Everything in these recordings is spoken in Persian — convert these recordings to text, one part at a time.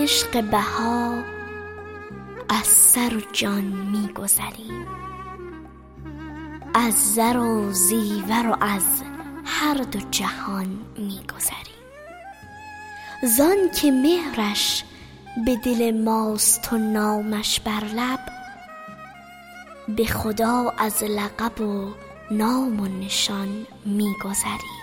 عشق بها از سر و جان می‌گذریم، از زر و زیور و از هر دو جهان می‌گذریم. زان که مهرش به دل ماست و نامش بر لب، به خدا از لقب و نام و نشان می‌گذریم.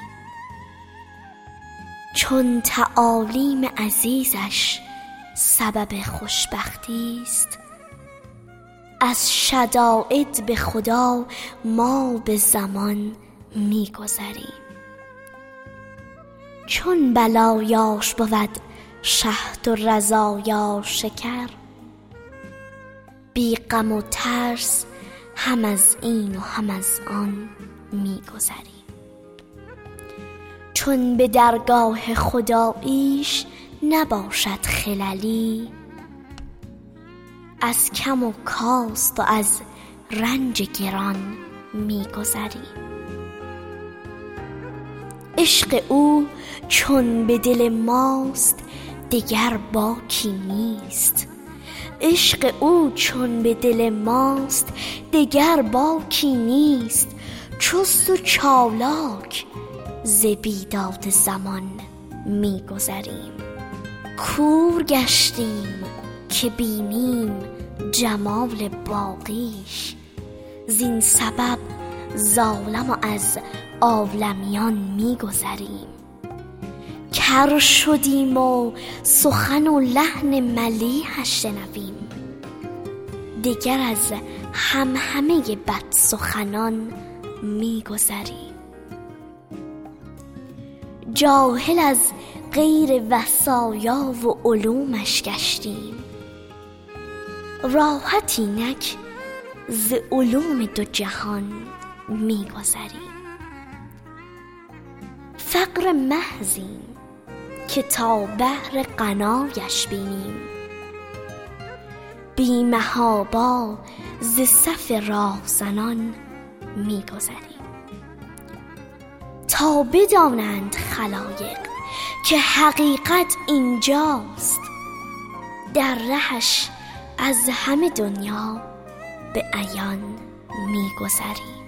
چون تعالیم عزیزش سبب خوشبختی است، از شدائد به خدا ما به زمان می‌گذریم. چون بلایاش بود شهد و رضایاش شکر، بی غم و ترس هم از این و هم از آن می‌گذریم. چون به درگاه خداییش نباشد خللی، از کم و کاست و از رنج گران می‌گذریم. عشق او چون به دل ماست دگر باکی نیست، عشق او چون به دل ماست دگر باکی نیست. چست و چالاک ز بیداد زمان می‌گذریم، کور گشتیم که بینیم جمال باقیش، زین سبب ظالم و از عالمیان می‌گذریم. کر شدیم و سخن و لحن ملیحش شنویم، دگر از همهمه بد سخنان می‌گذریم. جاهل از غیر وصایا و علومش گشتیم، راحت اینک ز علوم دو جهان می‌گذریم. فقر محضیم که تا بحر غنایش بینیم، بی محابا ز صف راهزنان می‌گذریم. تا بدانند خلایق که حقیقت اینجاست، در رهش از همه دنیا به عیان می‌گذریم.